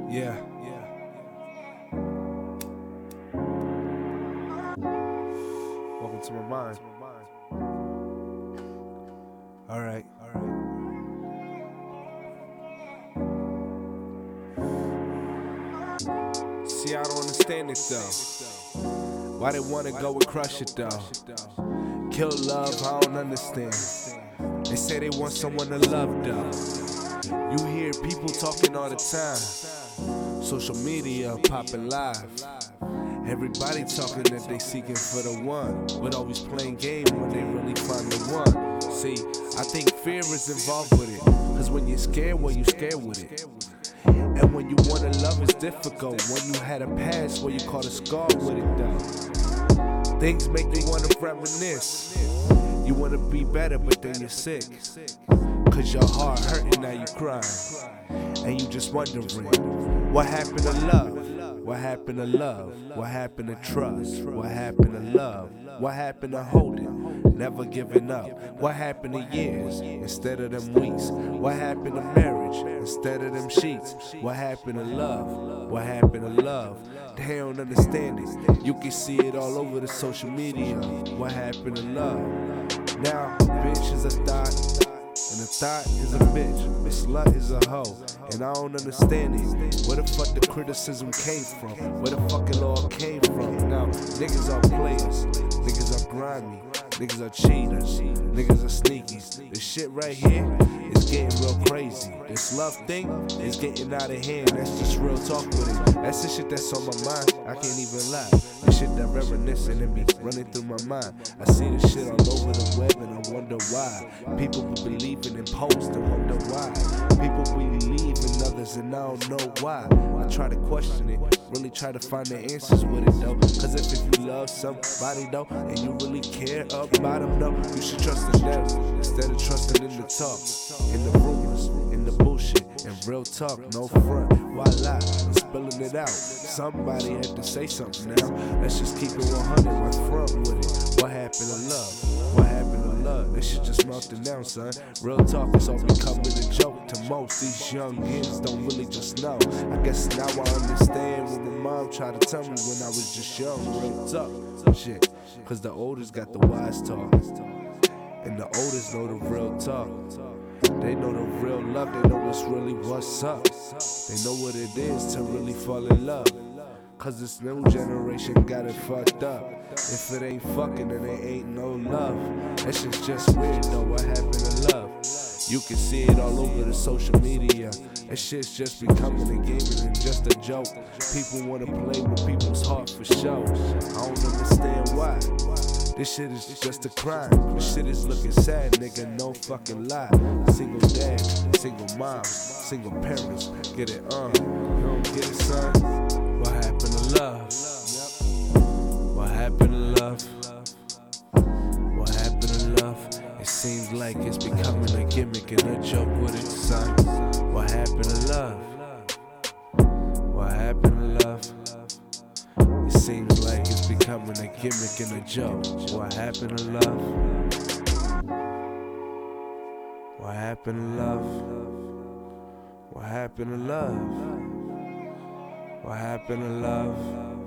Yeah. Welcome to my mind. Alright. See, I don't understand it though. Why they wanna go and crush it though? Kill love, I don't understand. They say they want someone to love though. You hear people talking all the time. Social media popping live. Everybody talking that they seeking for the one, but always playing game when they really find the one. See, I think fear is involved with it, cause when you're scared, well, you scared with it. And when you wanna love, it's difficult. When you had a past where you caught a scar with it though. Things make you wanna reminisce. You wanna be better, but then you're sick. Cause your heart hurting, now you crying. And you just wondering, what happened to love? What happened to love? What happened to trust? What happened to love? What happened to holding? Never giving up. What happened to years instead of them weeks? What happened to marriage instead of them sheets? What happened to love? What happened to love? They don't understand it. You can see it all over the social media. What happened to love? Now, bitch is a thought. And a thought is a bitch, a slut is a hoe. And I don't understand it. Where the fuck the criticism came from? Where the fuck it all came from? Now, niggas are players, niggas are grimy, niggas are cheaters, niggas are sneakies. This shit right here is getting real crazy. This love thing is getting out of hand. That's just real talk with it. That's the shit that's on my mind, I can't even lie. This shit that reminiscing and be running through my mind. I see this shit all over the web and I wonder why. People be believing in posts and wonder why. People believe in others and I don't know why. I try to question it, really try to find the answers with it though. Cause if you love somebody though, and you really care about them though, you should trust in them instead of trusting in the talk, in the rumors, in the bullshit, and real talk, no front. Why lie? I'm spilling it out. Somebody had to say something now. Let's just keep it 100 right front with it. What happened to love? What happened to love? This shit just melting down, son. Real talk is all becoming a joke to most. These young kids don't really just know. I guess now I understand what my mom tried to tell me when I was just young. Real talk, shit. Cause the oldest got the wise talk, and the oldest know the real talk. They know the real love, they know what's up. They know what it is to really fall in love. Cause this new generation got it fucked up. If it ain't fucking, then it ain't no love. That shit's just weird though, what happened to love? You can see it all over the social media. That shit's just becoming a game and just a joke. People wanna play with people's heart for show. I don't understand why. This shit is just a crime. This shit is looking sad, nigga, no fucking lie. Single dad, single moms, single parents, get it, you don't get it, son? What happened to love? What happened to love? What happened to love? It seems like it's becoming a gimmick and a joke with it, son. What happened to love? What happened to love? It seems like it's becoming a gimmick and a joke. What happened to love? What happened to love? What happened to love? What happened to love?